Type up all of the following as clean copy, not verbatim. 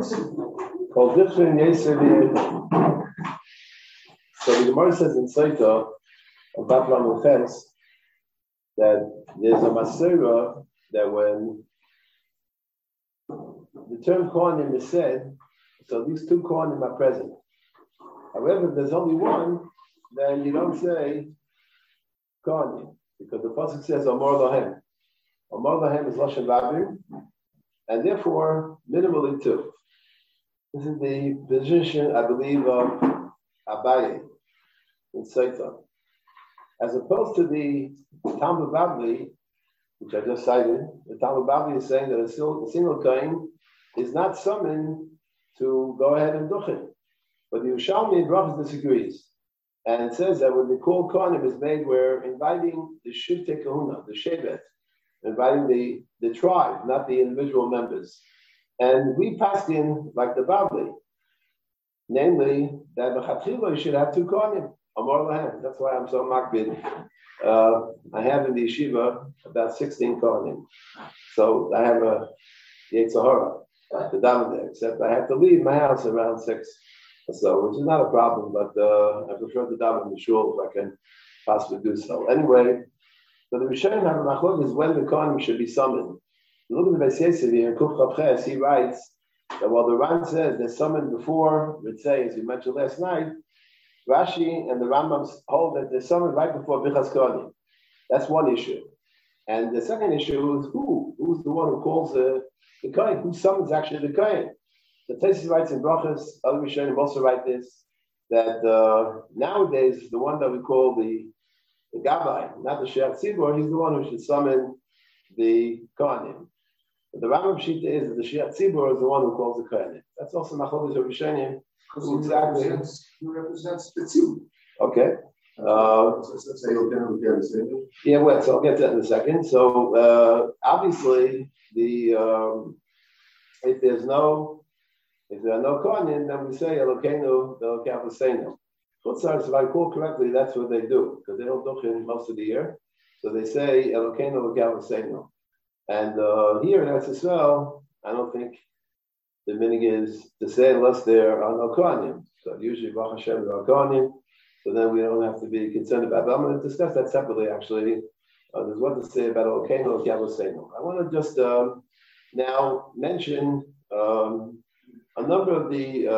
Called Dichrin Yeser V'Yechon. So the Gemara says in Saita, of Baplam Ches, that there's a Masera that when the term Kohanim is said, so these two Kohanim are present. However, if there's only one, then you don't say Kohanim, because the pasuk says Amar Lahem. Amar Lahem is Lashon Rabim, and therefore minimally two. This is the position, I believe, of Abaye in Saita, as opposed to the Talmud Bavli, which I just cited. The Talmud Bavli is saying that a single Kohen is not summoned to go ahead and duchen. But the Yerushalmi in Brachos disagrees, and says that when the call Kohanim is made, we're inviting the Shivtei Kahuna, the Shevet, inviting the tribe, not the individual members. And we passed in like the Bavli, namely that B'chatchila you should have two Kohanim. Amar Lahem. That's why I'm so makbid. I have in the yeshiva about 16 Kohanim, so I have a Yetzer Hara to daven there. Except I have to leave my house around 6 or so, which is not a problem. But I prefer to daven in the shul if I can possibly do so. Anyway, so the Rishonim have a machlok is when the Kohanim should be summoned. Look at the Beis Yosef here in Kuf Chav Ches. He writes that while the Ran says they're summoned before Ritzei, as we mentioned last night, Rashi and the Rambam hold that they're summoned right before Bichas Kohanim. That's one issue. And the second issue is who's the one who calls the Kohen? Who summons actually the Kohen? The Tosfos writes in Brachos, other Rishonim also write this, that nowadays the one that we call the Gabbai, not the She'at Tzibor, he's the one who should summon the Kohanim. But the Rambam Shita is that the She'at Tzibor is the one who calls the Kohanim. That's also Machlokes of Rishonim. Exactly. He represents the two. Okay. Yeah, well, so I'll get to that in a second. So obviously, if there are no Kohanim, then we say Elokeinu Elokeinu V'Seinu. Chutzar, if I recall correctly, that's what they do because they don't duchen most of the year. So they say Elokeinu Elokeinu V'Seinu. And here in Eretz Yisrael, I don't think the minig is to say unless there are no Kohanim. So usually Baruch Hashem there are Kohanim, so then we don't have to be concerned about it. But I'm going to discuss that separately actually. There's what to say about Elokeinu Elokeinu V'Seinu. I want to just now mention a number of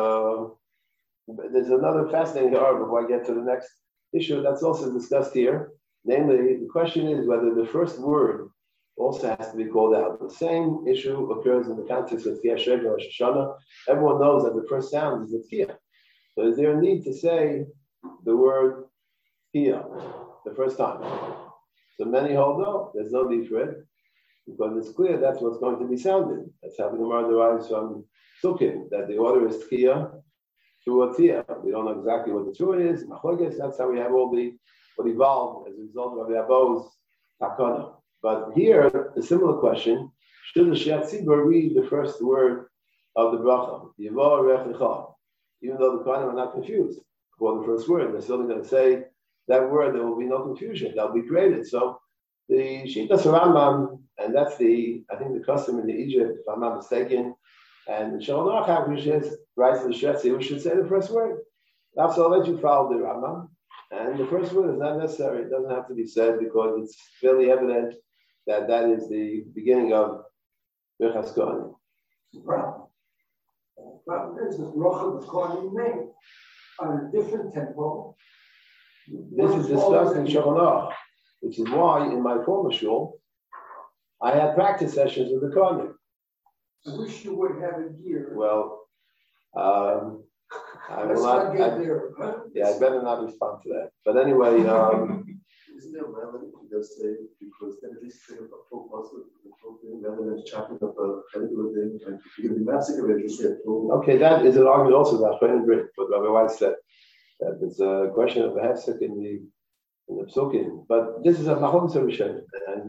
there's another fascinating error before I get to the next issue that's also discussed here. Namely, the question is whether the first word also has to be called out. The same issue occurs in the context of Tkiyah Sheva or Shoshana. Everyone knows that the first sound is the Tkiyah. So is there a need to say the word Tkiyah the first time? So many hold no, there's no need for it, because it's clear that's what's going to be sounded. That's how the Gemara derives from Sukkim, that the order is Tkiyah through a Tkiyah. We don't know exactly what the true is. Machlokes, that's how we have all what evolved as a result of Rabbi Abba's Takana. But here, a similar question, should the She'at Tzibor read the first word of the bracha, Yivor Rechecha? Even though the Kohanim are not confused for the first word, they're still going to say that word, there will be no confusion, that'll be created. So the Shitas Rambam, and that's I think the custom in Egypt, if I'm not mistaken, and the Shulchan Aruch writes to the She'at Tzibor, we should say the first word. After I'll let you follow the Rambam. And the first word is not necessary, it doesn't have to be said because it's fairly evident that is the beginning of Birchas Kohanim. Well, there's the bracha of Kohanim name on a different temple. This is discussed in Shulchan Aruch, which is why in my former shul, I had practice sessions with the Kohanim. I wish you would have it here. Well, I will not. Yeah, I better not respond to that. But anyway, isn't there relevant to just say because then at least say a full also rather than chatting up a little thing and you're going to be massacred just say okay, that is an argument also about Chayim Brit, what Rabbi White said. That it's a question of a hefsek in the psukim. But this is a machlokes of Rishonim, and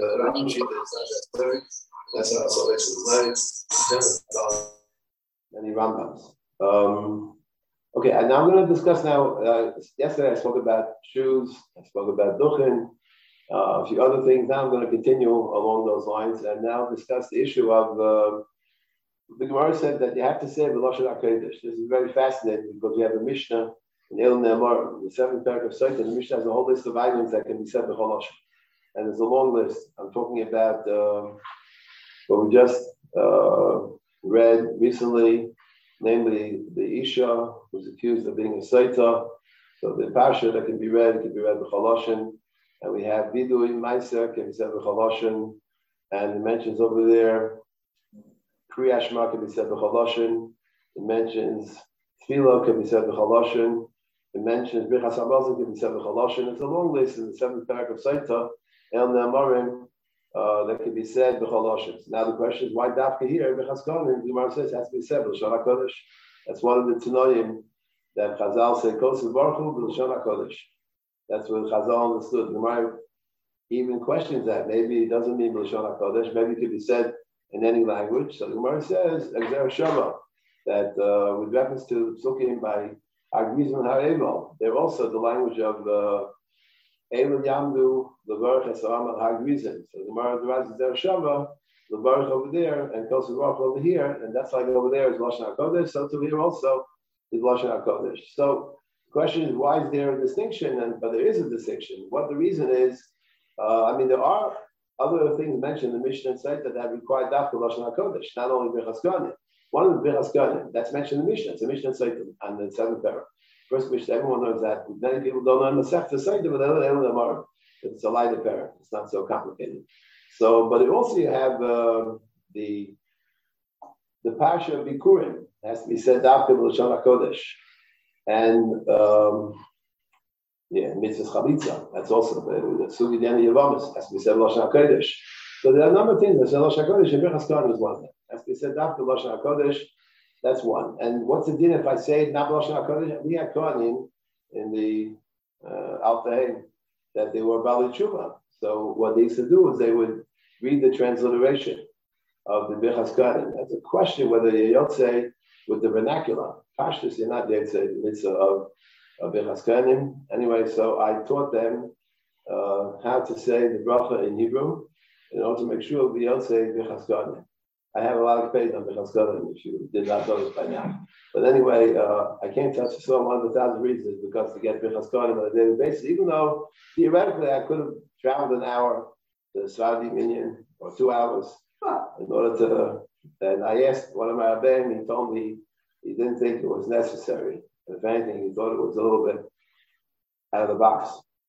that's also many Rambams. Okay, and now I'm going to discuss now. Yesterday I spoke about shoes, I spoke about duchen, a few other things. Now I'm going to continue along those lines and now discuss the issue of The Gemara said that you have to say B'Lashon HaKodesh. This is very fascinating because we have a Mishnah in El Ne'amar, the 7th paragraph of Sotah. The Mishnah has a whole list of items that can be said B'Chol Lashon. And there's a long list. I'm talking about what we just read recently, namely the Isha who's accused of being a Sotah. So the Pasha that can be read, it can be read B'Chol Lashon. And we have Vidui Meiser can be said B'Chol Lashon. And it mentions over there Kriya Shema can be said B'Chol Lashon. It mentions Tefillah can be said B'Chol Lashon. It mentions Birchas Hamazon can be said B'Chol Lashon. It's a long list in the 7th paragraph of Sotah, El Ne'amarim, that can be said B'Chol Lashon. Now the question is, why Dafka here? Birchas Kohanim, the Gemara says, has to be said B'Lashon HaKodesh. That's one of the Tanoim that Chazal say, Kosev Baruch Hu B'Lashon HaKodesh. That's what Chazal understood. The Gemara even questions that. Maybe it doesn't mean B'Lashon HaKodesh. Maybe it could be said in any language. So the Gemara says, Exer Shama, that with reference to Psukim by Agrizim Ha'eval, they're also the language of Evel Yamdu, the Baruch Esaram al Ha'agrizim. So the Gemara derives Exer Shama, the Baruch over there, and Kosev Baruch over here, and that's like over there is Lashon HaKodesh, so to here also is Lashon HaKodesh. So the question is, why is there a distinction? But there is a distinction. What the reason is, there are other things mentioned in the Mishnah and Sotah that require Dafka Lashon HaKodesh, not only Birchas Kohanim. One of the Birchas Kohanim, that's mentioned in the Mishnah. It's a Mishnah and Sotah on the 7th paragraph. First Mishnah, everyone knows that. Many people don't know Masechta Sotah, but they don't know it's a lighter paragraph. It's not so complicated. So, but it also you have the Parsha of Bikurim has to be said Dafka Lashon HaKodesh. And Mitzvah Chalitza, that's also the Sugi Deni Yavamas, has to be said Lashon HaKodesh. So there are a number of things that say Lashon HaKodesh, and Birchas Kohanim is one of them. Has to be said after Lashon HaKodesh, that's one. And what's the din if I say not Lashon HaKodesh? We had Kohanim in the Alta that they were Bali Tshuva. So what they used to do is they would read the transliteration of the Birchas Kohanim. That's a question whether you Yotze with the vernacular. Pashtus, you're not Yotze, the mitzvah of Birchas Kohanim. Anyway, so I taught them how to say the bracha in Hebrew in order to make sure we don't say Birchas Kohanim. I have a lot of faith on Birchas Kohanim if you did not know this by now. But anyway, I can't touch the Psalm 100,000 reasons because to get Birchas Kohanim on a daily basis, even though theoretically I could have traveled an hour to the Saudi Minyan or 2 hours in order to. And I asked one of my Rabbeim, he told me he didn't think it was necessary. If anything, he thought it was a little bit out of the box.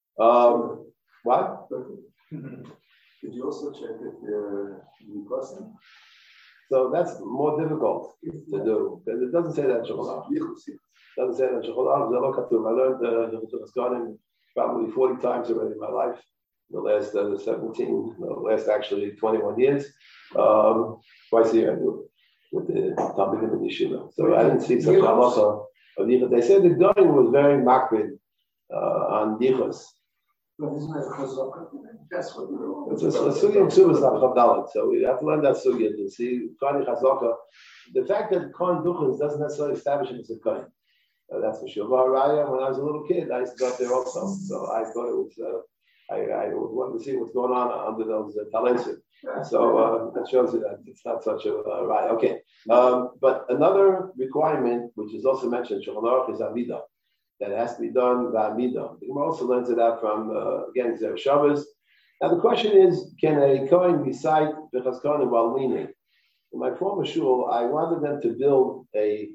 What? Did you also check if they're Nikosim? So that's more difficult to do because it doesn't say that in Shulchan Aruch. It doesn't say that in Shulchan Aruch. I learned the Birchas Kohanim probably 40 times already in my life. The last last actually 21 years. Twice a year I do it with the Talmidim and Yeshiva. So I didn't see such a halacha of Yichus. They said the Goyim was very makbid on Yichus. But isn't that chazaka? That's what we're It's a sugya and ksubas not chavdalit. So we have to learn that sugya to see Kohen chazaka. The fact that Kohen duchas doesn't necessarily establish him as a Kohen. That's for sure. But Raya, when I was a little kid, I used to go up there also. So I thought it was. I wanted to see what's going on under those talensim. So that shows you that it's not such a right. Okay. But another requirement, which is also mentioned in Shulchan Aruch, is Amidah. That it has to be done by Amidah. The Gemara also learns it out from, again, Zer Shabbos. Now the question is, can a Kohen recite Birchas Kohanim while leaning? In my former shul, I wanted them to build a,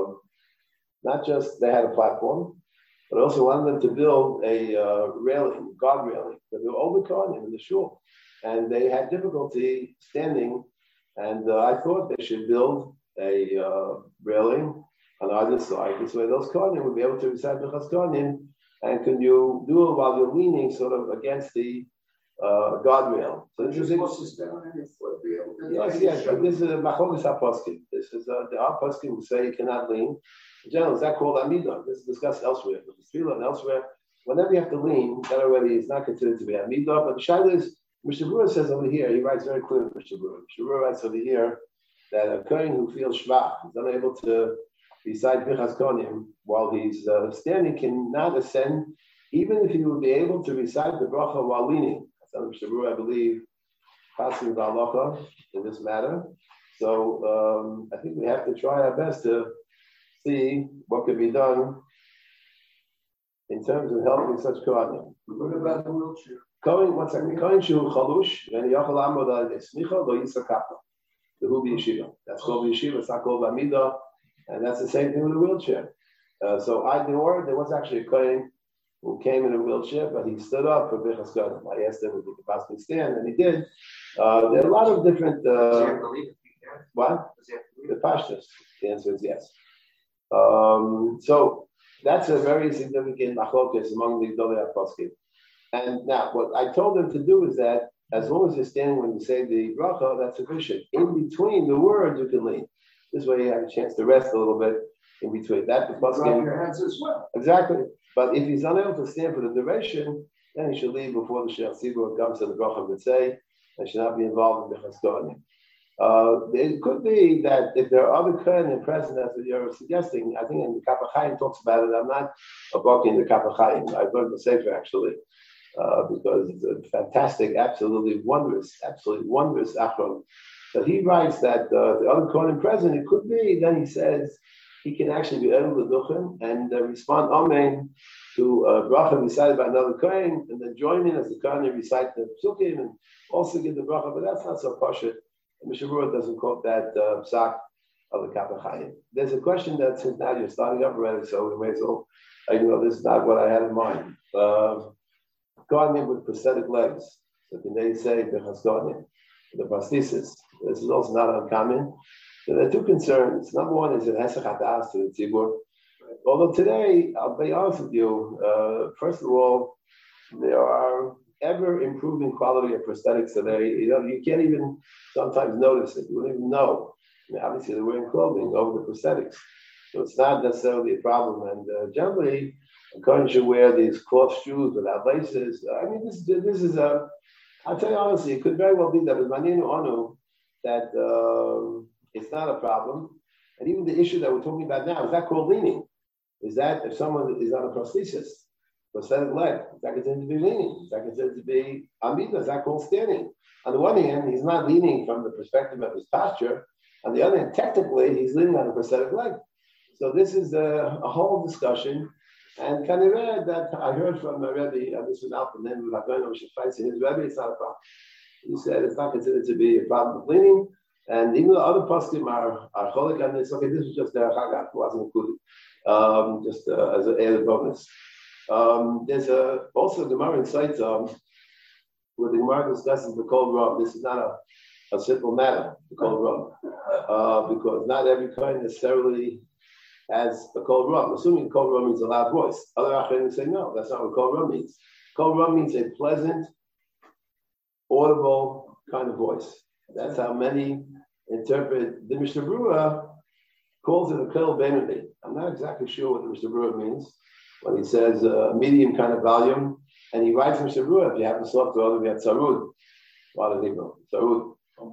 not just they had a platform, but I also wanted them to build a railing, guard railing. There were older Kohanim in the shul, and they had difficulty standing. And I thought they should build a railing on either side. This way, those Kohanim would be able to recite Birchas Kohanim. And can you do it while you're leaning, sort of against the guardrail? So this is yes. But this is a Macholis HaPoskim. This is the HaPoskim who say you cannot lean. In general, is that called Amidah? This is discussed elsewhere. But the Tefillah and elsewhere, whenever you have to lean, that already is not considered to be Amidah. But the Shaila is, Mr. Brewer says over here, he writes very clearly, Mr. Brewer. Mr. Brewer writes over here that a Kohen who feels shvach, is unable to recite Birchas Kohanim while he's standing, cannot ascend, even if he would be able to recite the bracha while leaning. That's Mr. Brewer, I believe, passing the halacha in this matter. So I think we have to try our best to see what can be done in terms of helping such Kohanim. What about the wheelchair? One second. Kohen Shu Chalush, and Yachal Amod Al Smicha Lo Yisakapa. The Hubi Yeshiva. That's called Yeshiva. It's not called Bamida, and that's the same thing with a wheelchair. So there was actually a Kohen who came in a wheelchair, but he stood up for Birchas Kohanim. I asked him if he could possibly stand, and he did. There are a lot of different. What? The Pashtus. The answer is yes. So that's a very significant machlokas among the Gdolei HaPoskim. And now, what I told them to do is that as long as you're standing when you say the bracha, that's sufficient. In between the words, you can lean. This way, you have a chance to rest a little bit in between. That the Drop your hands as well. Exactly. But if he's unable to stand for the duration, then he should leave before the Sheikh Tzibur comes to the bracha would say, and should not be involved in the Chaskonim. It could be that if there are other Kohanim present, as you're suggesting, I think in the Kaf HaChaim talks about it. I'm not a book in the Kaf HaChaim. I've learned the Sefer actually, because it's a fantastic, absolutely wondrous achron. So he writes that the other Kohanim present, it could be, then he says, he can actually be able to duchen and respond amen to bracha recited by another kohen, and then join in as the kohen recite the psukim and also give the bracha. But that's not so pashut. Mishnah Berurah doesn't quote that psak of the Kaf HaChaim. There's a question that since now you're starting up already, so we may as well. I know this is not what I had in mind. Kohanim with prosthetic legs. So can they say Birchas Kohanim? The prosthesis. This is also not uncommon. So there are two concerns. Number one is it hesach hadas to the tzibur. Although today, I'll be honest with you, first of all, there are ever improving quality of prosthetics today. You can't even sometimes notice it. You don't even know. I mean, obviously, they're wearing clothing over the prosthetics. So it's not necessarily a problem. And generally, a kohen should wear these cloth shoes without laces. I mean, this is a, I'll tell you honestly, it could very well be that with Maninu Onu, that it's not a problem. And even the issue that we're talking about now, is that called leaning? Is that if someone is on a prosthesis, prosthetic leg, is that considered to be leaning? Is that considered to be amida? Is that called standing? On the one hand, he's not leaning from the perspective of his posture. On the other hand, technically, he's leaning on a prosthetic leg. So this is a whole discussion. And Kanireh that I heard from my Rebbe, and this was out the name of Lagono Shafais, his Rebbe, it's not a problem. He said it's not considered to be a problem of leaning. And even though other poskim are cholik on this, okay, this was just their chagak, wasn't included, just as an added bonus. There's also a Gemara in Seitzah where the Gemara discusses the Kol Ram. This is not a simple matter, the Kol Ram, because not every kohen necessarily has a Kol Ram. Assuming Kol Ram means a loud voice. Other Achronim say no, that's not what Kol Ram means. Kol Ram means a pleasant, audible kind of voice. That's how many interpret. The Mishnah Berurah calls it a Kol Benoni. I'm not exactly sure what the Mishnah Berurah means when he says medium kind of volume. And he writes Mishnah Berurah, if you have a soft throat, we have Tzarud. What does he know? Tzarud.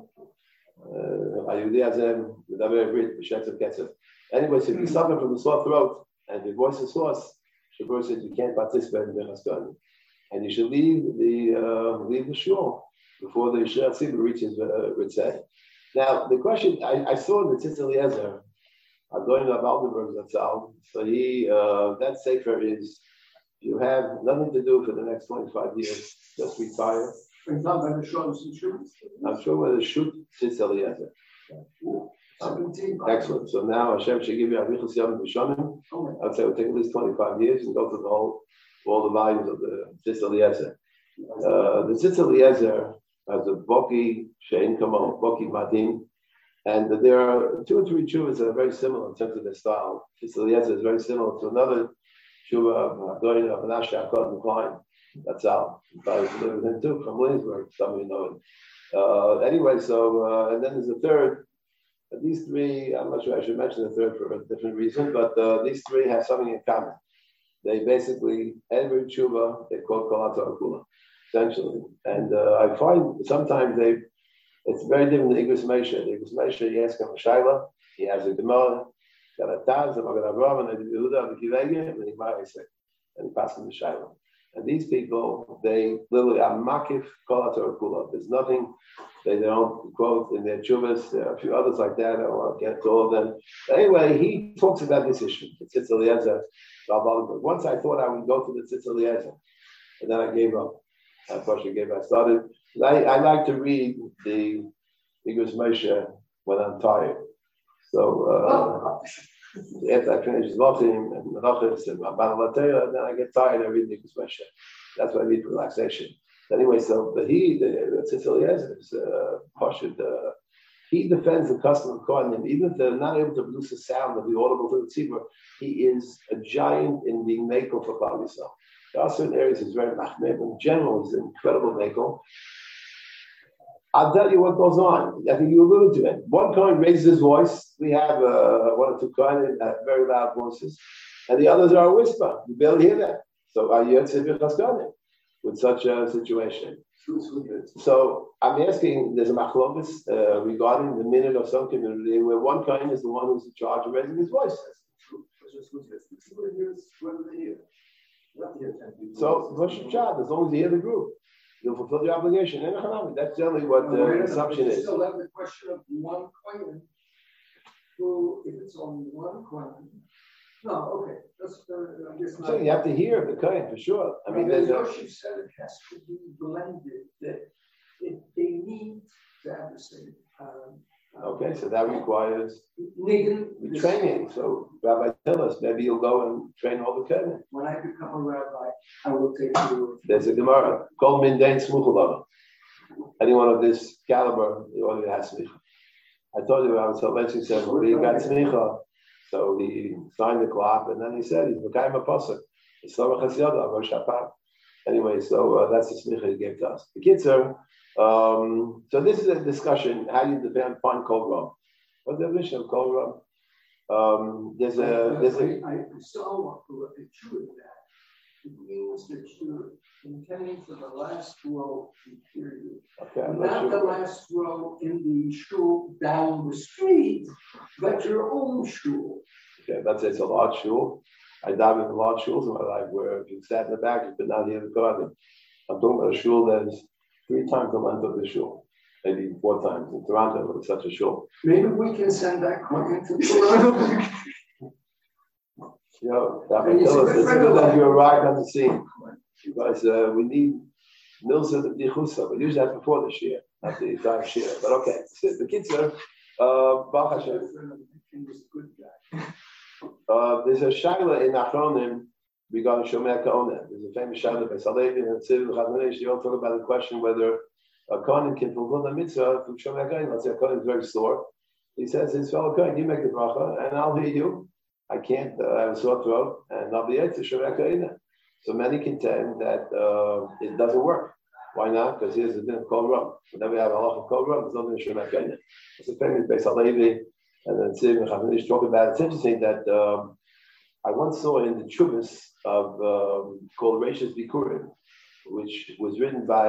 Anyway, so if you suffer from a sore throat and your voice is hoarse, Shabbat said you can't participate in Birchas Kohanim. And you should leave the shul before the Sheikh Tzibur reaches Ritzay. Now, the question, I saw the Tzitz Eliezer, going to Aldenberg Zatzal. So that sefer is, you have nothing to do for the next 25 years, just retire. I'm sure whether shoot Tzitz Eliezer. 17. Excellent. So now Hashem should give you Avichus Yom V'Shonim. I'd say it would take at least 25 years and go through all the volumes of the Tzitz Eliezer. The Tzitz Eliezer has a Boki Shein Kamon, Boki Madim, and there are 2 or 3 chuvas that are very similar in terms of their style. Tzitz Eliezer is very similar to another chuva, Adoin of Menashe Akot Klein. That's out. I was living with him too from Williamsburg. Some of you know it. Anyway, so and then there's a third. These 3, I'm not sure I should mention the third for a different reason, but these 3 have something in common. They basically, every tshuva, they call Kol HaTorah Kula, essentially. And I find sometimes it's very different than Igros Moshe. Igros Moshe, you ask him a Shaila, he has a Gemara, got a Taz, a Magen Avraham, and a Yehuda, and a Kivege, and then he marries it. And he passes him the Shaila. And these people, they literally are makif kol haTorah kula. There's nothing they don't quote in their chuvas. There are a few others like that. I won't get to all of them. But anyway, he talks about this issue. The Tzitz Eliezer. Once I thought I would go to the Tzitz Eliezer, and then I gave up. I started. I like to read the Igros Moshe when I'm tired. So after I finish Zlochim and Menachos and Mabana Latera, then I get tired of reading Igros Moshe. That's what I need for relaxation. Anyway, so the Tzitz Eliezer is Pashut. He defends the custom of Kohanim, even if they're not able to produce a sound that be audible to the tzibur. He is a giant in being makel for Klal Yisrael. There are certain areas he's very machmir, but in general, he's an incredible makel. I'll tell you what goes on. I think you alluded to it. One Kohen raises his voice. We have one or two Kohanim that have very loud voices, and the others are a whisper. You barely hear that. So are you Kohanim with such a situation? So I'm asking, there's a machlokes regarding the minute of some community where one Kohen is the one who's in charge of raising his voice. So Rosh Hashanah, as long as you hear the group, you'll fulfill your obligation. That's generally what the assumption is. Still have the question of one Kohen, who, if it's only one Kohen. No, okay. That's I guess not. So you have to hear the Kohen for sure. I mean, there's Yoshi said it has to be blended, that they need to have the same. Okay, so that requires training. So Rabbi, tell us, maybe you'll go and train all the Kohen. When I become a rabbi, I will take you. There's a Gemara called Mindain Smuchulava. Anyone of this caliber, you already has smicha. I told you Rabbi Soloveitchik said, well, he got smicha. So he signed the clock, and then he said, he's became a pasuk. Anyway, so that's the smicha he gave to us. The Kitzer, so this is a discussion, how you define Kol Ram. What's the definition of Kol Ram? I saw a picture of that. It means that you're intending for the last row period. Okay, not the last row in the shul down the street, but your own shul. Okay, let's say it's a large shul. I dive in large shuls in my life where if you sat in the back, you could not hear the garden. I'm talking about a shul that is 3 times the length of the shul. Maybe 4 times. In Toronto, it's such a shul. Maybe we can send that coin to Toronto. That may tell us it's good that you arrived on the scene. Because we need Milsa the Dichusa. We usually have before the Shia, not the entire Shia. But okay, the kids are Baruch Hashem. There's a Shaila in Achronim regarding Shomer Ka'oneh. There's a famous Shaila by Salevi and Tzivim Chadmanesh. You all talk about the question whether a Kohen can fulfill the mitzvah through Shomer Ka'oneh. Let's say a Kohen is very sore. He says, his fellow Kohen, you make the bracha, and I'll hear you. I can't, I have a sore throat, and I'll be able to Shomer Ka'oneh. So many contend that it doesn't work. Why not? Because here's the din of Kol Ram. Whenever we have a halach of Kol Ram, there's nothing in Shomer Ka'oneh. It's a famous Beis Halevi, and then Tzivim and Chafanish talk about it. It's interesting that I once saw in the Chuvas of called Reishis Bikurim, which was written by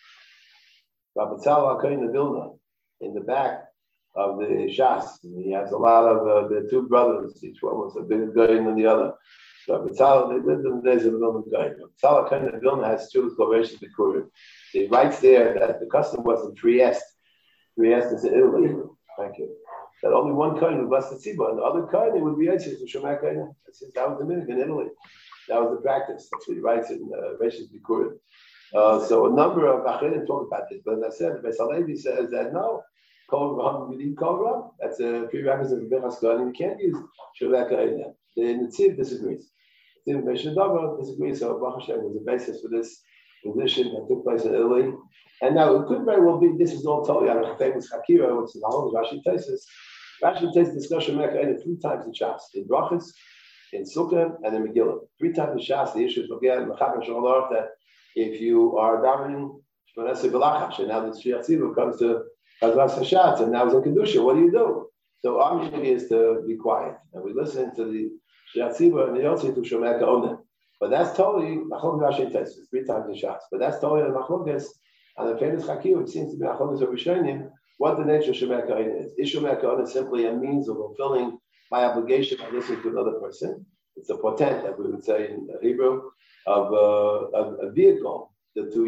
Rabbi Tzal HaKohen of Vilna in the back of the Shas. He has a lot of the 2 brothers, each one was a bigger guy than the other. Rabbi Tzal, they lived in the days of the Vilna guy. Rabbi Tzal HaKohen of Vilna has Chuvas called Reishis Bikurim. He writes there that the custom was in Trieste. Trieste is in Italy. Thank you. That only one Kohen would bless the tzibah, and the other Kohen would be Yitzchak to Shomer Ka'oneh. That was the minhag in Italy. That was the practice. That's what he writes in Reishis Bikurim. So a number of Achirim talk about this, but as I said, Beis Halevi says that no, Kol Ram, we need Kol Ram. That's a prerequisite of Bechas Kohen. You can't use Shomer Ka'oneh. The Netziv disagrees. The Netziv Meshadavar disagrees. So Baruch Hashem was the basis for this position that took place in Italy. And now it could very well be, this is all totally out of the famous Hakira, which is the whole Rashi Tesis. Rashi takes discussion Shomer Ka'oneh 3 times in Shas, in Brachos, in Sukkah, and in Megillah. 3 times in Shas, the issue is again that if you are davening Shmoneh B'Lachash, and now the Shliach Tzibur comes to Chazras Hashatz, and now it's in Kedusha, what do? So our mission is to be quiet, and we listen to the Shliach Tzibur and the Yotzi to Shomer Ka'oneh. But that's totally Machlokes Rashi Tesis, 3 times in Shas. But that's totally the Machlokes. And the famous Chakir, which seems to be Achronis of Rishonim, what the nature of Shomer Ka'oneh is. Is Shomer Ka'oneh simply a means of fulfilling my obligation by listening to another person? It's a potent, that we would say in Hebrew, of a vehicle. What does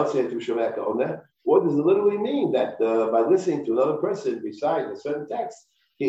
it literally mean? That by listening to another person recite a certain text, I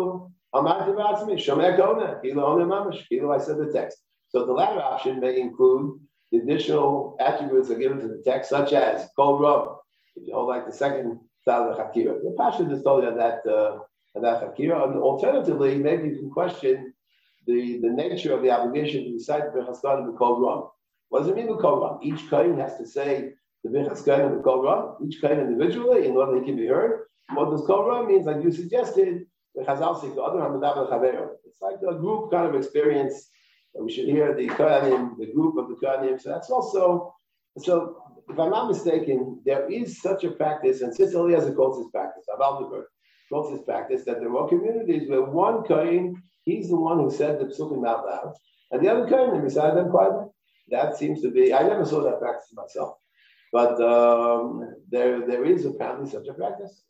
said the text. So the latter option may include the additional attributes that are given to the text, such as kol ram, if you hold like the second side of the Hakira. The Pasha just told you on that Hakira. And alternatively, maybe you can question the nature of the obligation to recite the Birchas Kohanim and kol ram. What does it mean with kol ram? Each kohen has to say the Birchas Kohanim and kol ram, each kohen individually, in order he can be heard. What does kol ram means, like you suggested, it's like a group kind of experience. We should hear the Kohanim, the group of the Kohanim. So that's also, so if I'm not mistaken, there is such a practice, and Sister Eliezer calls this practice, Avaldiberg calls this practice, that there are communities where one Kohen, he's the one who said the Psukim out loud, and the other Kohanim recited them quietly. That seems to be, I never saw that practice myself, but there is apparently such a practice.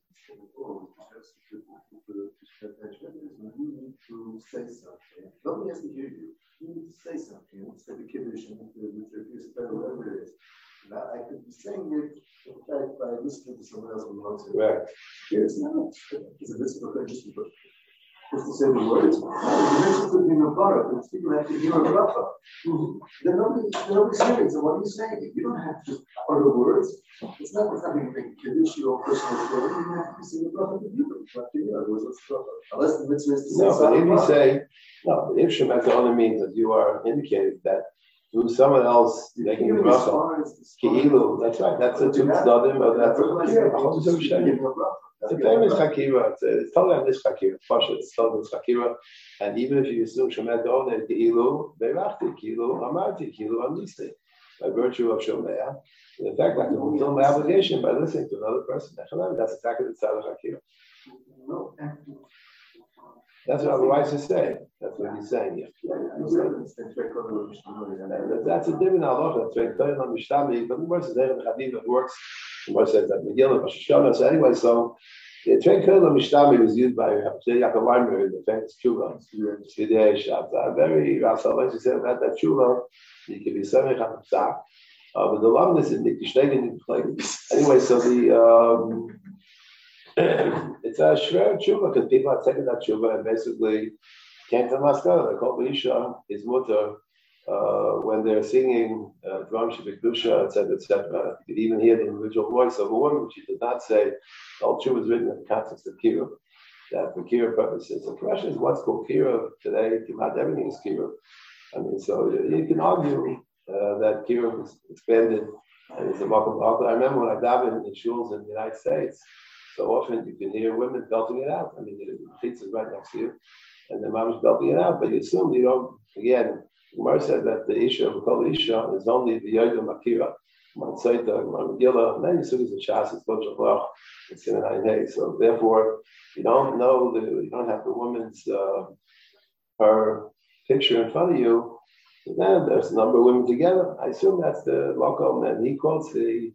You need to say something. Nobody has to hear you. You need to say something. It's like a kiddush, whatever it is. Now, I could be saying it, in fact, by listening to someone else who wants it. Right. It's not. It's a mitzvah, just to say the words. The mitzvah could be a barak, and people have to hear a bracha. Then nobody's hearing, so what are you saying? You don't have to just utter words. It's not being a kiddush or personal story. You have to say the bracha to people. Unless the mitzvah is to say something. But if you say, no, if Shemek only means that you are indicating that through someone else making a bracha, ki'ilu, that's right, that's a tzaddim, or that's a it's a famous Hakira. It's totally on this Hakira. It's totally this Hakira. And even if you assume Shemek only, ki'ilu, beirachti, ki'ilu, amarti, ki'ilu, amnisti, by virtue of Shomea, in fact, I can fulfill my obligation by listening to another person. That's exactly the side of Hakira. That's what otherwise is saying. That's what he's saying. Yeah. That's a different halacha. That's very clear on Mishtami. But the Gemara says that Chadiv works. The Gemara says that Megillah, Rosh Hashanah. So anyway, so the Trei Kohen Mishtami was used by Yaakov Weimer in the famous Tshuva. Svidei Shabbat. Very Rasallah. He said about that Tshuva, you can be Samech on the Psak. But the longness is Nikishtegen. Anyway, so the it's a shver tshuva because people are taking that tshuva and basically came to Maskara. They call Isha his mutter when they're singing Dvarim Shebekdusha, etc., etc. You could even hear the individual voice of a woman, which she did not say. The whole tshuva is written in the context of kiruv, that for kiruv purposes. The question is what's called kiruv today. Not everything is kiruv. I mean, so you can argue that kiruv is expanded and it's a makom. I remember when I davened in shuls in the United States. So often you can hear women belting it out. I mean, the chitz is right next to you, and the mom is belting it out. But you assume you don't. Again, Gemara said that the Isha of Kol Isha is only the Yodam Akira, Mansaita, Megillah, many sugas of Shas, it's Bochalach, it's in Hey. So therefore, you don't know you don't have the woman's her picture in front of you. Then there's a number of women together. I assume that's the local, and he quotes the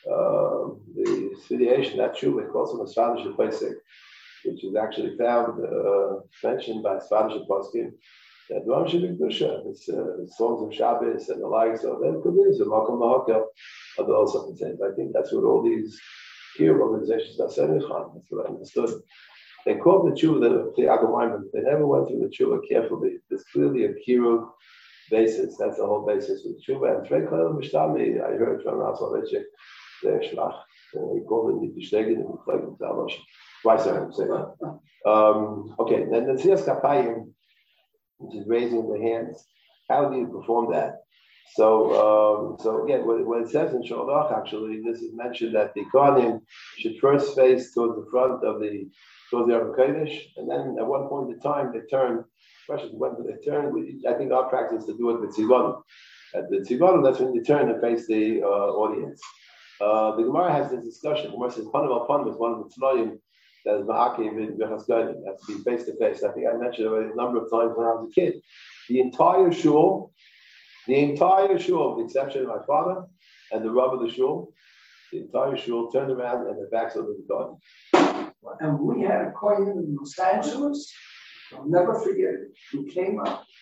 affiliation, that Tshuva, it calls him a Svadish Pesach, which is actually found, mentioned by Svadish Poskim, that Dvarim Shebekdusha, it's songs of Shabbos and the likes of it, could be a Makom Lahaka of the also contained. I think that's what all these Kiruv organizations are saying. That's what I understood. They called the Tshuva the Agamaiman. They never went through the Tshuva carefully. There's clearly a Kiruv basis. That's the whole basis of the Tshuva. And Trei Kohen Mishtami, I heard from Rasalvechik, he called it Nitishtegin and Muflegin Talosh. Twice I heard him say that. Okay, then the Tzias Kapayim, which is raising the hands. How do you perform that? So again, what it says in Sholach, actually, this is mentioned that the Kohanim should first face towards the front of towards the Aron Kodesh, and then at one point in time they turn. Question: when do they turn? I think our practice is to do it with Tzivonim. At the Tzivonim, that's when you turn and face the audience. The Gemara has this discussion. The Gemara says, "Panav al Panav is one of the Tanoim that is ma'akev in Birchas Kohanim. That's to be face to face." I think I mentioned already a number of times when I was a kid. The entire shul, with the exception of my father and the Rav of the shul, the entire shul turned around and their backs over the garden. And we had a Kohen in Los Angeles. I'll never forget it. He came up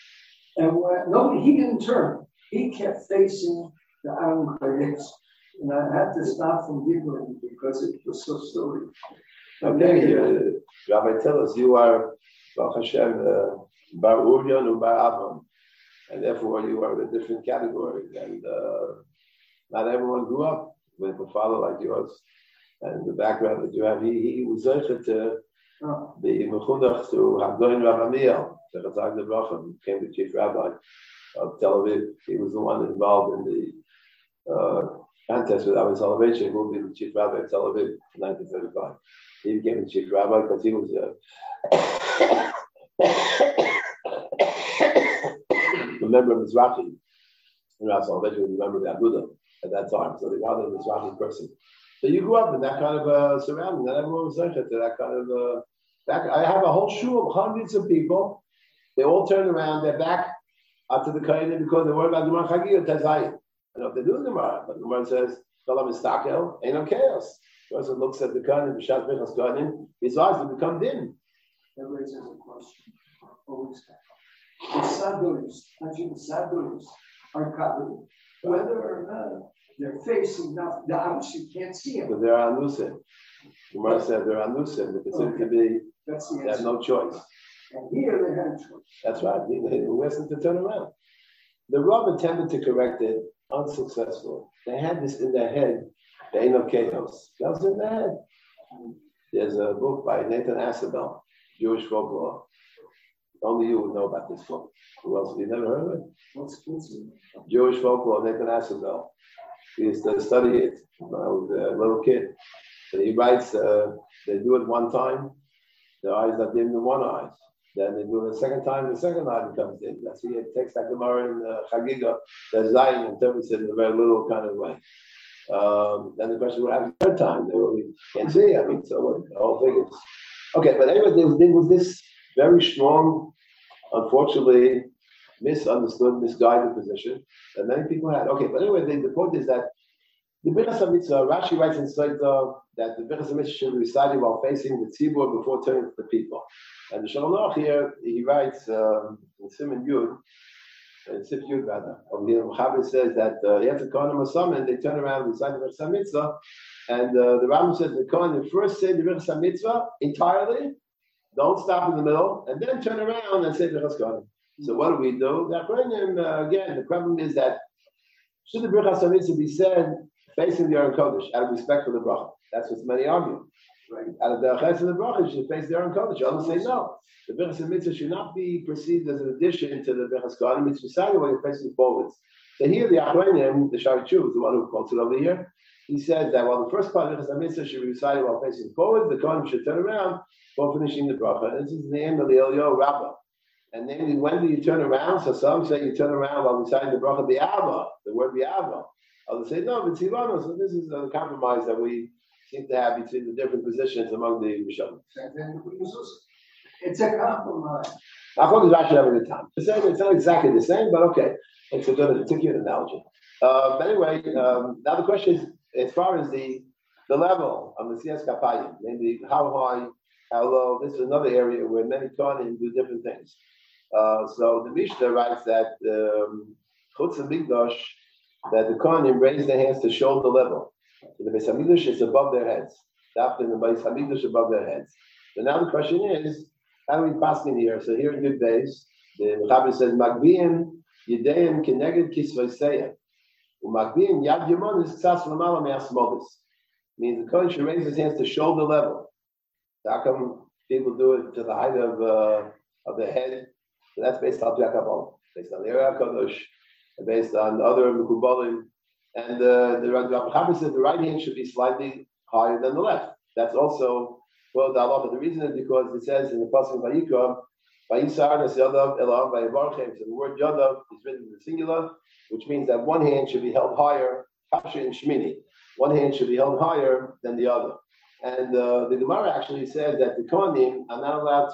And nobody, he didn't turn. He kept facing the Aron Kodesh. And I had to stop from giggling because it was so silly. Okay, Rabbi, tell us, you are Baruch Hashem, Bar Urion or Bar Avon, and therefore you are in a different category. And not everyone grew up with a father like yours, and the background that you have. He was zeichet to be mechunach to Havdoin Rabamiel, who became the chief rabbi of Tel Aviv. He was the one involved in the contest with Avi Soloveitchik, who would be the chief rabbi of Tel Aviv in 1935. He became the chief rabbi because he was a member of Mizrahi. And Rav Soloveitchik was a member of the Aguda at that time, so they wanted a Mizrahi person. So you grew up in that kind of surrounding, and everyone was like to that kind of. I have a whole shul of hundreds of people. They all turn around, they're back after the Kohen because they worry about the Gemara Chagiyah Tazayim. I know if they do the Gemara, but the Gemara says, Shalom Istakel, ain't no chaos. The person looks at the Kohen, the B'Shat B'Chas Kohen, his eyes will become dim. That raises a question. Always. The Saduris are covered. Whether or not they're facing nothing, they obviously can't see them. But they're anusim. The Gemara said they're anusim. They're considered to be, they have no choice. And here they had a choice. That's right. They wasn't to turn around. The Rav attempted to correct it, unsuccessful. They had this in their head. There ain't no chaos. That was in their head. There's a book by Nathan Asabel, Jewish folklore. Only you would know about this book. Who else? Have you never heard of it? What's it? Jewish folklore, Nathan Asabel. He used to study it when I was a little kid. And he writes, they do it one time, their eyes are dim in one eye. Then they do it a second time, the second eye becomes dim. That's why it takes that Gemara in Chagiga, the Zion interprets it in a very little kind of way. Then the question, what happens the third time? They really can't see. I mean, so what, the whole thing is. Okay, but anyway, there was this very strong, unfortunately, misunderstood, misguided position that many people had. Okay, but anyway, the point is that the Birchas HaMitzvah, Rashi writes in Saita that the Birchas HaMitzvah should be recited while facing the tzibur before turning to the people. And the Shalom Aruch here, he writes in Simon Yud, in Sif Yud rather, Chavis says that you have to call them a summon, they turn around and recite the Birchas HaMitzvah, and the Rambam says the Kohen first say the Birchas HaMitzvah entirely, don't stop in the middle, and then turn around and say the Birchas Kohen. So what do? The again, the problem is that should the Birchas HaMitzvah be said facing the Aron Kodesh out of respect for the bracha? That's what many argue. Right? Out of the chesed of the bracha, you should face the Aron Kodesh. Others say no. The Birchas HaMitzvah should not be perceived as an addition to the Birchas Kohen. It's recited when you're facing forwards. So here the Achronim, the Shari Tshuva, the one who quotes it over here, he says that while the first part of the Birchas HaMitzvah should be recited while facing forwards, the Kohen should turn around while finishing the bracha. This is the name of the Elio Rabbah. And namely, when do you turn around? So some say you turn around while reciting the bracha bi'ava, the word bi'ava. Others say no, it's Ivano. So this is a compromise that we seem to have between the different positions among the Rishonim. It's a compromise. I thought Rashi having a good time. It's not exactly the same, but okay. It's a good analogy. But anyway, now the question is, as far as the level of the Siyas Kapayim, namely how high, how low, this is another area where many Kohanim do different things. So the Mishnah writes that Chutz HaMikdash, that the Kohanim raise their hands to shoulder level. So the Beis Hamikdash is above their heads. After the Beis Hamikdash above their heads. So now the question is, how do we pass in here? So here in Good Days, the Mechaber says, Magbiim Yedeim Keneged Kisvayseim. Magbiim Yad Yamon is Tzas Lamala Me'as Modis. Means the Kohen should raise his hands to shoulder level. So how come people do it to the height of their head? So that's based on Yakabal, based on the Kadosh, based on other Mekubalim. And the Mechaber says the right hand should be slightly higher than the left. That's also well the Allah. But the reason is because it says in the Pasuk Vayikra, Vayisar Nes Yadav Elav Vayivarchem. So the word Yadav is written in the singular, which means that one hand should be held higher, Kasha and Shmini. One hand should be held higher than the other. And the Gemara actually said that the Kohanim are not allowed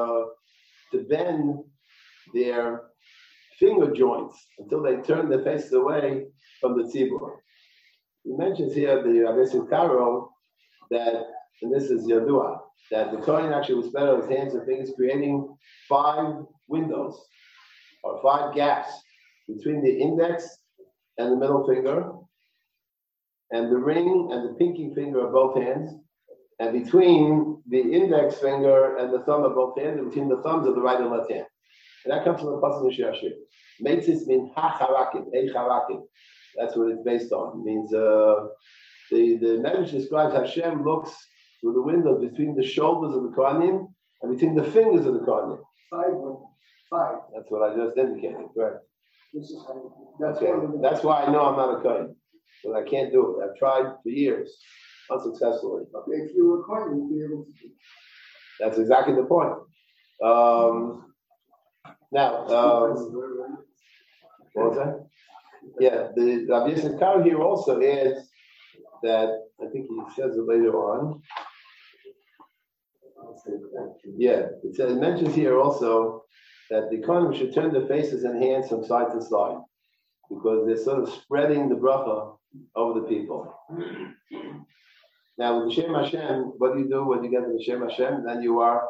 to bend their finger joints until they turn their faces away from the tzibur. He mentions here the Rabbi Karo that, and this is Yadua, that the Kohen actually was better his hands and fingers creating 5 windows. or 5 gaps between the index and the middle finger, and the ring and the pinky finger of both hands, and between the index finger and the thumb of both hands, and between the thumbs of the right and left hand. And that comes from the pasuk in Shir Hashir. Meitzis means ha-charakim, ei-charakim. That's what it's based on. It means the Medrash describes Hashem looks through the window between the shoulders of the Kohanim and between the fingers of the Kohanim. 5. That's what I just indicated, correct? That's why I know I'm not a Kohen, but I can't do it. I've tried for years, unsuccessfully. Okay, if you were a Kohen, you'd be able to do it. That's exactly the point. Now, what was that? Yeah, the Rabbi Yisrael here also adds that, I think he says it later on. Yeah, it mentions here also that the Kohanim should turn their faces and hands from side to side because they're sort of spreading the bracha over the people. Now, with the Shem Hashem, what do you do when you get to the Shem Hashem? Then you are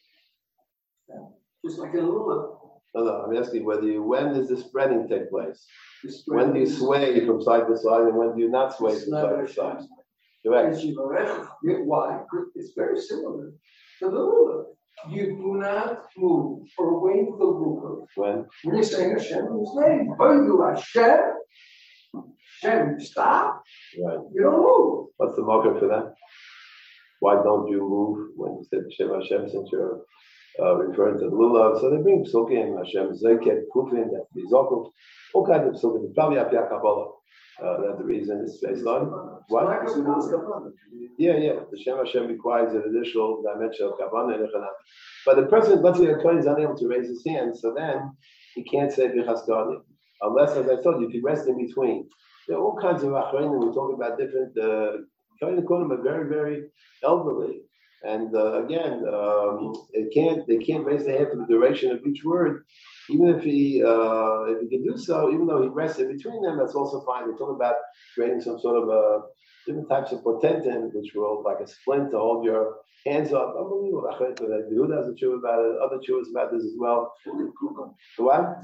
just like a lulav. No, I'm asking when does the spreading take place? When do you sway from side to side and when do you not sway from side to side? Correct. Why? It's very similar to the lulav. You do not move or wave the lulav. When you're saying Hashem's name, but you Hashem, Hashem, stop. Right. You don't move. What's the marker for that? Why don't you move when you say Shem Hashem since you're referring to the lulav? So they bring psukim, Hashem Zeket, Kufin, that Mizokuf, all kinds of psukim. Probably Apia Kabbalah. That's the reason it's based on. What? Yeah. The Shem Hashem requires an additional dimension of Kavanah and Echanah. But the person, let's say a Kohen is unable to raise his hand, so then he can't say B'chas Kohanim. Unless, as I told you, if he rests in between. There are all kinds of Achronim. We're talking about different. Kohanim are very, very elderly. And again, they can't raise their hand for the duration of each word, even if he can do so. Even though he rests in between them, that's also fine. They talk about creating some sort of different types of potentin, which will like a splint to hold your hands up. Unbelievable. Yehuda has a tshuva about it. Other tshuvas about this as well. What?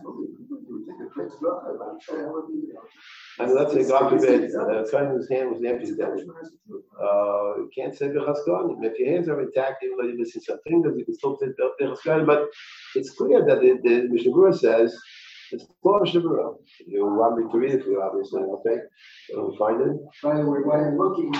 And let's say God forbid, Kohen whose hand was empty. You can't say B'chas Kohanim. If your hands are intact, even though you're missing some fingers, you can still say B'chas Kohanim. But it's clear that the Mishnah Berurah says it's Torah Mishnah Berurah. You want me to read it for you, obviously. Okay, so we find it. By the way, while you're looking,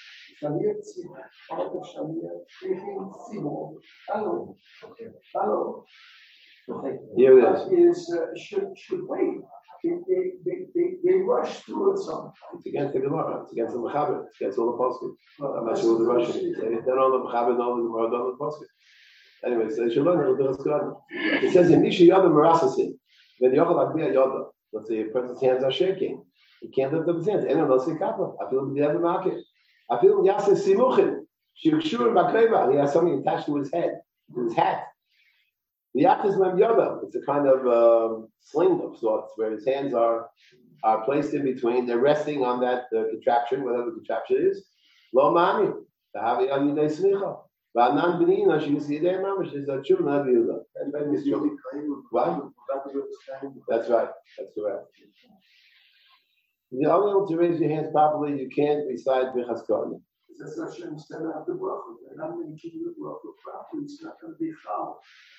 Hello. Here it is. Should wait. They rush through it some. It's against the Gemara. It's against the Mechaber. It's against all the poskim. I'm not sure what the Russian. They're all the Mechaber, all the Gemara, all the poskim. Anyway, so they should learn it. It says in Misha Yoda Marasasin, when Yochel Akbiya Yoda, let's say a person's hands are shaking, he can't lift up his hands. Anyone else say kappa. I feel him the other market. I feel him Yasser Simuchin. Shirkshu and Bakreva. He has something attached to his head, to his hat. The Yachis Mem Yoda. It's a kind of sling of sorts where his hands are placed in between. They're resting on that contraption, whatever the contraption is. Lo Mani. Tahavi Ani De Smicha. Va'anan B'nina. She see there, Mama. She's a children of Yoda. What? That's right. That's correct. You're only able to raise your hands properly. You can't recite B'chas Kohanim. That's Hashem said out the bracha. And I'm going to keep the bracha properly. It's not going to be foul.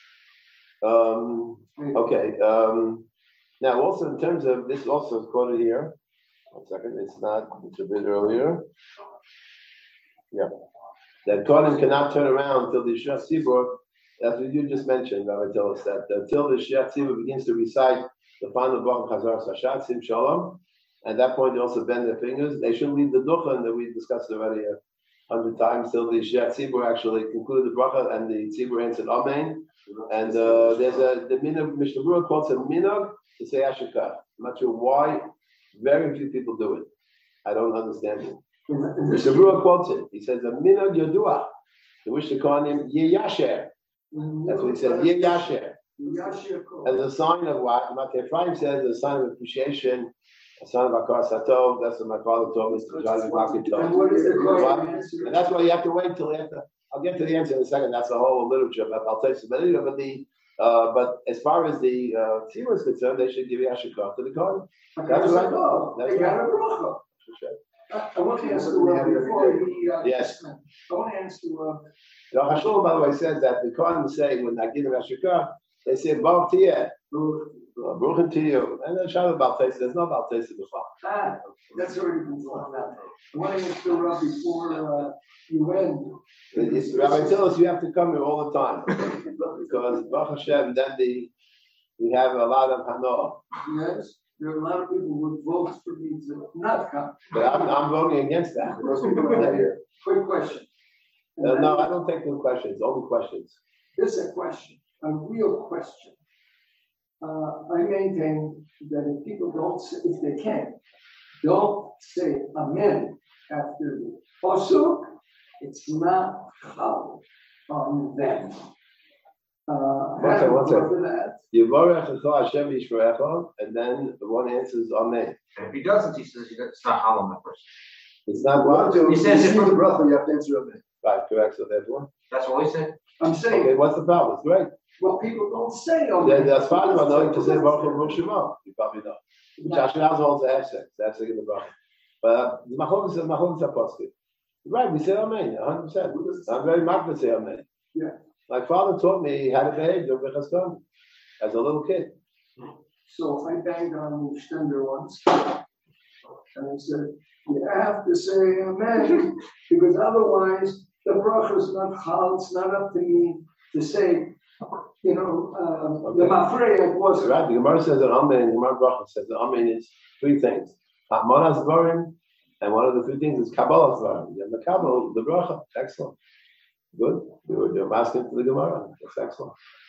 Okay. Now, also in terms of this, also is quoted here. 1 second. It's not. It's a bit earlier. Yeah. That Kohanim cannot turn around until the Shech Tzibur, as you just mentioned, Rabbi tell us that until the Shech Tzibur begins to recite the final bracha Chazar Sashat Sim Shalom. At that point, they also bend their fingers. They shouldn't leave the duchen that we discussed already 100 times till the Shech Tzibur actually concluded the bracha and the Tzibur answered Amen. And there's the minhag, Mishnah Berurah calls it minhag to say Ashikah. I'm not sure why. Very few people do it. I don't understand it. Mishnah Berurah quotes it. He says, "A minhag yodua." The wish to call him Yeyasher. That's what he says. Yeyasher. As a sign of what Matei Ephraim says, a sign of appreciation. A son of Akar Satov, that's what my father told me, to try to mark it. And that's why you have to wait till after. I'll get to the answer in a second. That's the whole literature, but I'll tell you something. But the But as far as the tzibur is concerned, they should give Yashikar to the Kohen. That's what I know. They got a bracha. I want to ask you before he. Yes. I want to ask you. The Hashul, by the way, says that the Kohen say when I give them Yashikar, they say Baruch Tiyeh, Baruch to you, and then shout about Tesa. There's no about Tesa before. That's already been thought out. I want to ask you before you end. Rabbi tells us you have to come here all the time because Baruch Hashem. Then we have a lot of Hanoah. Yes. There are a lot of people who vote for me to not come. But I'm voting against that. Quick question. No, I don't take good questions, only questions. This is a question, a real question. I maintain that if people don't say, if they can, don't say Amen after the Pasuk, it's not chal on them. One second. Yivarech Lecha Hashem Yishmerecha, and then the one answers Amen. If he doesn't, he says it's not chal on that person. It's not what? He says if you're the brother, you have to answer Amen. Right, correct. So that's one. That's what he said. I'm saying. Okay, what's the problem? It's great. Well, people don't say Amen. That's fine. I'm knowing to say Baruch Shema. You probably know. Joshua holds a sex. That's the bracha. But the Machlokas says Machlokas Apostle. Right, we say Amen, 100%. I'm very much to say Amen. Yeah. My father taught me how to behave as a little kid. So I banged on the extender once, and I said, "You have to say Amen, because otherwise the bracha is not chal. It's not up to me to say." The mafreya was right. The Gemara says that Amen. The Gemara bracha says that Amen is three things: Ha'amanas Dvarim, and one of the three things is Kabbalah Dvarim. And the Kabbalah, the bracha, excellent, good. You're asking for the Gemara. That's excellent.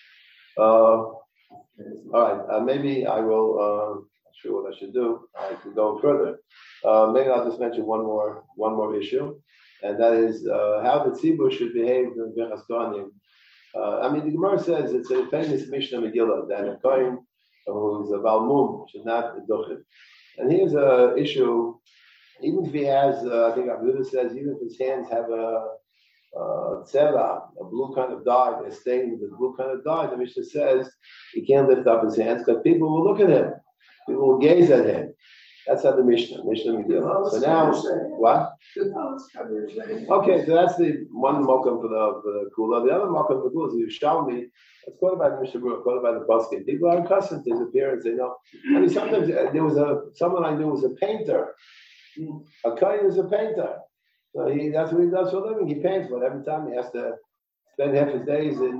All right. Maybe I will. Not sure what I should do. I can go further. Maybe I'll just mention one more issue, and that is how the tzibur should behave in Birchas Kohanim. The Gemara says it's a famous Mishnah Megillah that a Kohen who's a Balmum should not be duchid. And here's an issue, even if he has, I think Abdullah says, even if his hands have a tzeva, a blue kind of dye, they're stained with a blue kind of dye, the Mishnah says he can't lift up his hands because people will look at him. People will gaze at him. That's how the Mishnah Megillah. So now, what? Okay, so that's the one mokum for the kula. The other mokum for the kula is Yerushalmi. It's quoted by the Mishnah Berurah, quoted by the Pasuk. People are accustomed to his appearance. They know. Sometimes there was someone I knew was a painter. A kohen is a painter. So that's what he does for a living. He paints, but every time he has to spend half his days in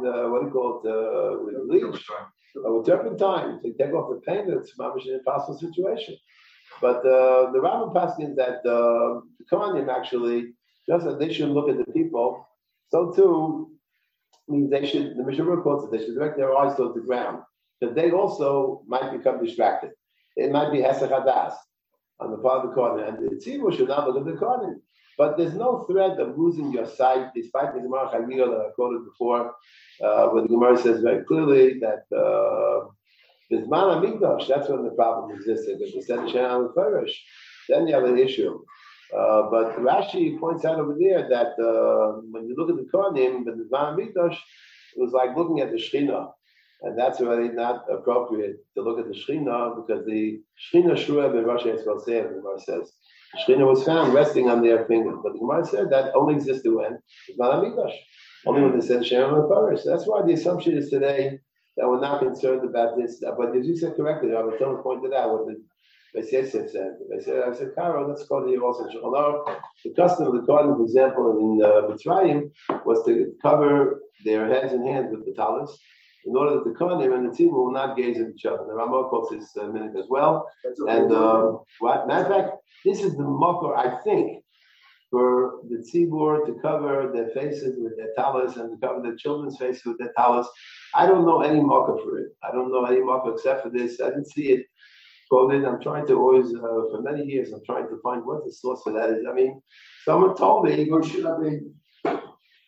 with bleach or with turpentine to take off the paint. It's an impossible situation. But the Rambam paskins that the Kohanim actually, just as they should look at the people, so too means they should. The Mishnah Berurah quotes it. They should direct their eyes towards the ground, because they also might become distracted. It might be hesach hadas on the part of the Kohanim, and the tzibur should not look at the Kohanim. But there's no threat of losing your sight, despite the Gemara Chagiga that I quoted before, where the Gemara says very clearly that. Bizman Hamikdash, that's when the problem existed. If you said Shem Farish, then you have an issue. But Rashi points out over there that when you look at the Kohanim, but Bizman Hamikdash, it was like looking at the Shechina, and that's really not appropriate to look at the Shechina because the Shechina Shura b'Rosh Yisrael Seir, the Gemara says, the Shechina was found resting on their finger. But the Gemara said that only existed when Bizman Hamikdash, only when they said Shem Farish. So that's why the assumption is today that we're not concerned about this. But as you said correctly, Rabbi Tillman pointed out what the Beis Yosef said. I said, Karo, let's go to the also Shulchan Aruch. The custom of the Kohanim, for example, in Mitzrayim, was to cover their heads and hands with the talis, in order that the Kohanim and the Tzibur will not gaze at each other. The Ramah quotes this minute as well. And what? Matter of fact, this is the makor, I think, for the tzibur to cover their faces with their talis and to cover their children's faces with their talis. I don't know any marker for it. I don't know any marker except for this. I didn't see it quoted. I'm trying to always, for many years, I'm trying to find what the source for that is. Someone told me. What should have been like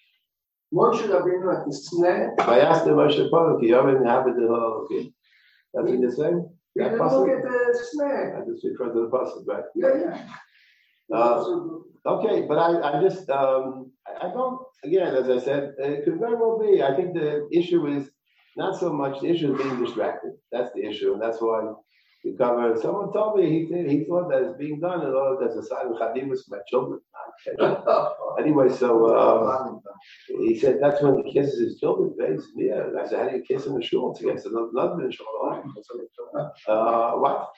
the snare? I asked him, Moshe Polik, you haven't inhabited the Holocaust. That's what you're saying? You didn't look at the snare. I just referred to the passage, right? Yeah. Okay, but I just, I don't, again, as I said, it could very well be. I think the issue is not so much the issue of being distracted. That's the issue, and that's why we cover. Someone told me he thought that it's being done, and there's a sign of chadimus for my children. Anyway, so he said that's when he kisses his children. Yeah, I said, how do you kiss in the shul? He said, not in the shul. What?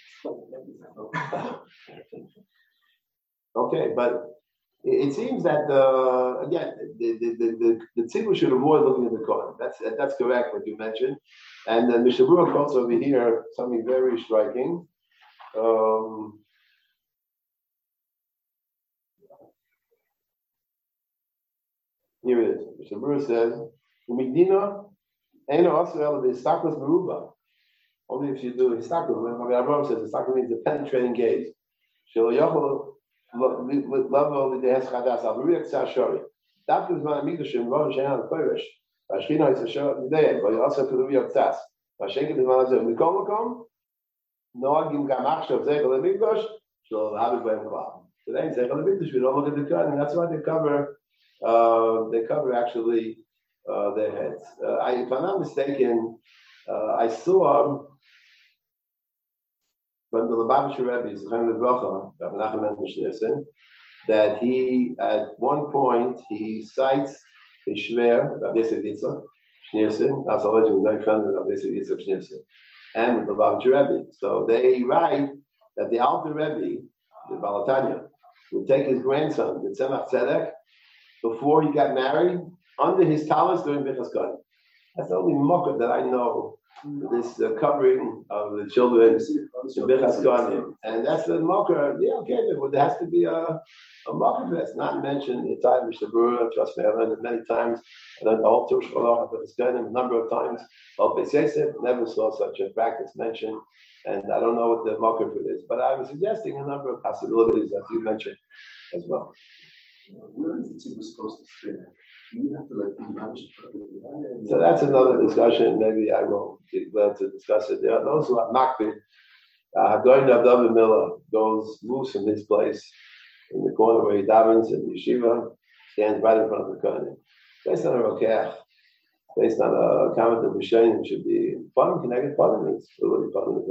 Okay, but it seems that again the tzibur should avoid looking at the Kohen. That's correct what you mentioned, and then Mishnah Berurah quotes over here something very striking. Here it is. Mishnah Berurah says, "Umidina eno asrel v'istakos meruba." Only if you do istakos. When Rabbi Abraham says istakos means a penetrating gaze. Shelo yochel level the has chadas al ruach tzashori. That is when amigdashim ron shenan koirish. Vashchina is a shor today, but also for the ruach tzas. Vashenket is one of them. Mikom noagim gamach shav zegel amigdash shel habib ben klav. Today zegel amigdash we don't look at the cut, and that's why they cover. They cover actually their heads. If I'm not mistaken, I saw. When the Lubavitcher Rebbe is that he at one point he cites the Shver Rabbi Yitzchak Schneerson, that's always a very friend of Rabbi Yitzchak Schneerson, and the Lubavitcher Rebbe. So they write that the Alter Rebbe, the Balatanya, would take his grandson, the Tzemach Tzedek, before he got married, under his talus during Bichas Kohen. That's the only mocker that I know. This covering of the children in Bichas Kohanim, and that's the mocker. Yeah, okay, but there has to be a mocker that's not mentioned in the time of Mishnah Berurah. Trust me, I've learned it many times. I learned the whole Tush Shalach Bichas Kohanim a number of times. Never saw such a practice mentioned, and I don't know what the mocker for this, but I was suggesting a number of possibilities as you mentioned as well. Where is the tzibur supposed to stay? You have to let the image. So that's another discussion. Maybe I will be glad to discuss it. There are those who are makbid. Going to David Miller moves from his place in the corner where he davens in yeshiva, stands right in front of the Kohen. Based on a rokeach, based on a comment of Rishonim, should be fun, connected fun. It's really fun.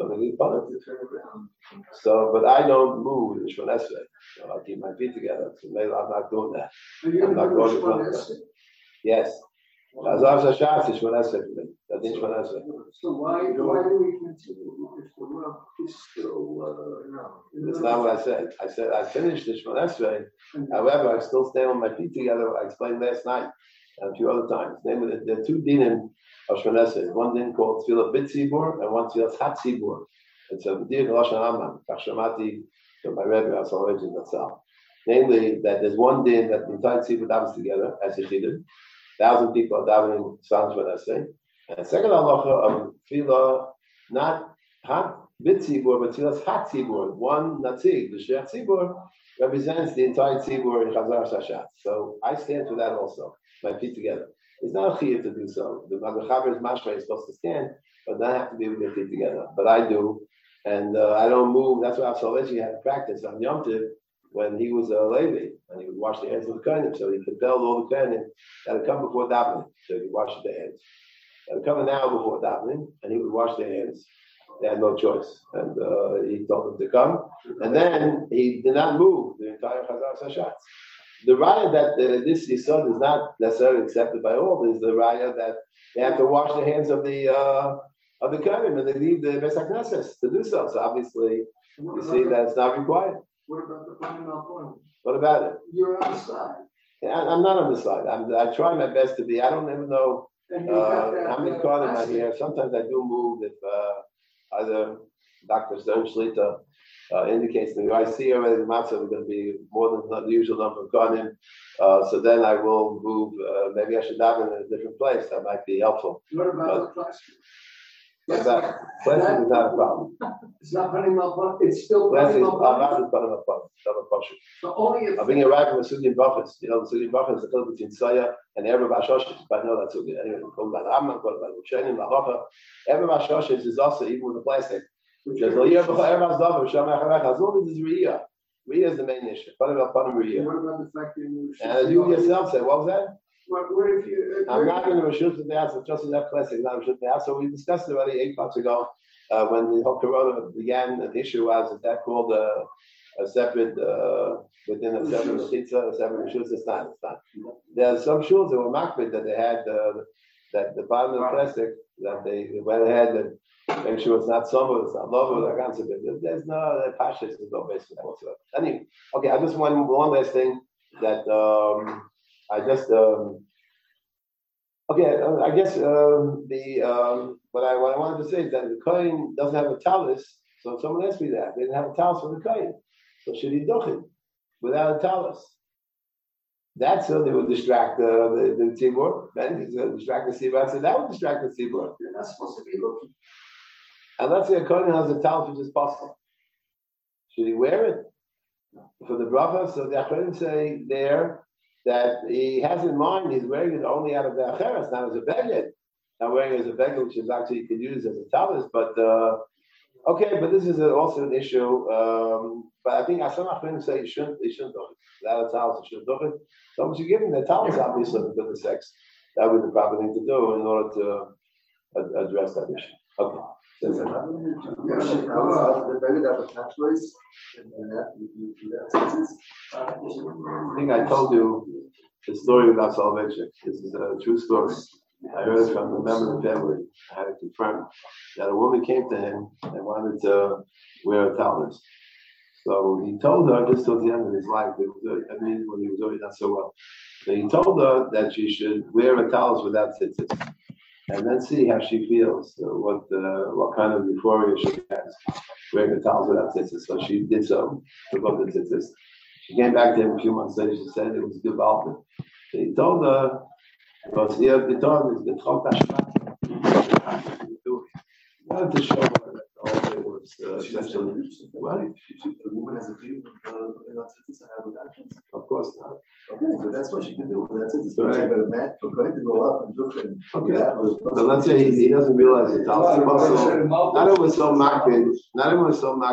So, but I don't move in Shemon Esrei. So I keep my feet together. So maybe I'm not doing that. I'm not going to front. Yes. Azav Shashat is Shemon Esrei for me. That's in Shemon Esrei. So why do we continue if the Rav is still That's not what I said. I said I finished the Shemon Esrei. However, I still stand on my feet together. I explained last night and a few other times. There are two dinim of Shemon Esrei. One din called Tfilah Bit Tzibur and one Tfilah Chat Tzibur. It's a din Lashon Haman. Kachshamati from my Rebbe Asalvation Natsal. Namely, that there's one din that the entire tzibur davens together as a chiddush. 1,000 people are davening Psalms Shemon Esrei. And the second halacha of tefillah, not hat bit tzibur, but tefillah's hat tzibur. One natzig, the sheikh tzibur, represents the entire tzibur in Chazar Shashat. So I stand for that also. My feet together. It's not a chiyuv to do so. The Chaber's mashma is supposed to stand, but not have to be with their feet together. But I do. And I don't move. That's why Avsalechi had practice on Yom Tov when he was a Levi, and he would wash the hands of the Kohanim, so he could tell all the Kohanim that would come before davening, so he would wash their hands. They would come an hour before davening, and he would wash their hands. They had no choice, and he told them to come, and then he did not move the entire Chazar Sashat. The raya that this Yisod is not necessarily accepted by all is the raya that they have to wash the hands of the Kohanim, and they leave the Beis HaKnesses to do so. So obviously, you see that it's not required. What about the Kohanim? What about it? You're on the side. Yeah, I'm not on the side. I try my best to be. I don't even know how many Kohanim are here. Sometimes I do move if either Dr. Stern Shlita indicates to me, I see already the matzah is going to be more than the usual number of Kohanim. So then I will move. Maybe I should daven in a different place. That might be helpful. What about the classroom? Plastic is not a problem. It's not putting up. It's still Plastic putting is up. not putting up. So only if I'm being arrived from the Sugi Bachas. You know, the Sugi Bachas is the difference between Saya and Erev Hashoshes. I know that's Sugi. Anyway, called about Amman, called about Rushenim, Lahocha. Erev Hashoshes is also even with the plastic. Because the year before Erev Hashoshes, as long as it's Riyah. Riyah is the main issue. What about Riyah? What about the fact that and you yourself said, what was that? What if you? I'm not going to Rishus L'Deas, it's just that classic, not Rishus L'Deas. So we discussed it already 8 months ago when the whole Corona began. The issue was that called a separate, within a separate Mechitza, a separate Rishus. It's not. There are some shuls that were makbid that they had that the bottom of the plastic that they went ahead and make sure it's not summer, it's not lover, that kind of thing. There's no pashas, there's no basis whatsoever. Anyway, okay, I just want one last thing that I guess what I wanted to say is that the kohen doesn't have a talus, so someone asked me that they didn't have a talus for the kohen, so should he duch it without a talus? That certainly would distract the tzibur. Then he's going to distract the tzibur. I said that would distract the tzibur. You're not supposed to be looking. And let's say a kohen has a talus which is possible. Should he wear it for the bracha? So the Acharonim say there that he has in mind he's wearing it only out of the acheres, not as a beged. Not wearing it as a beged, which is actually you could use as a talus. But okay, but this is also an issue. But I think some Acharonim say he shouldn't do it. Without a talus, he shouldn't do it. So once you give him the talus, obviously for the sex, that would be the proper thing to do in order to address that issue. Okay. The beggar that was catchphrase and that I think I told you the story about salvation. This is a true story. I heard it from a member of the family. I had it confirmed that a woman came to him and wanted to wear a talus. So he told her just till the end of his life, when he was already not so well. So he told her that she should wear a talus without tzitzis. And then see how she feels, what kind of euphoria she has wearing a talus without tzitzis. So she did so, took off the tzitzis. She came back to him a few months later. She said it was good baltic. So he told her, because the Torah is the Chok Hashmat. He wanted to show her that the whole thing was essentially. What? The woman has a feeling Of course not. Okay, so that's what she can do. That's it. So right. But a man for going to go up and look and so let's say he doesn't realize the talus. Not it was so marked.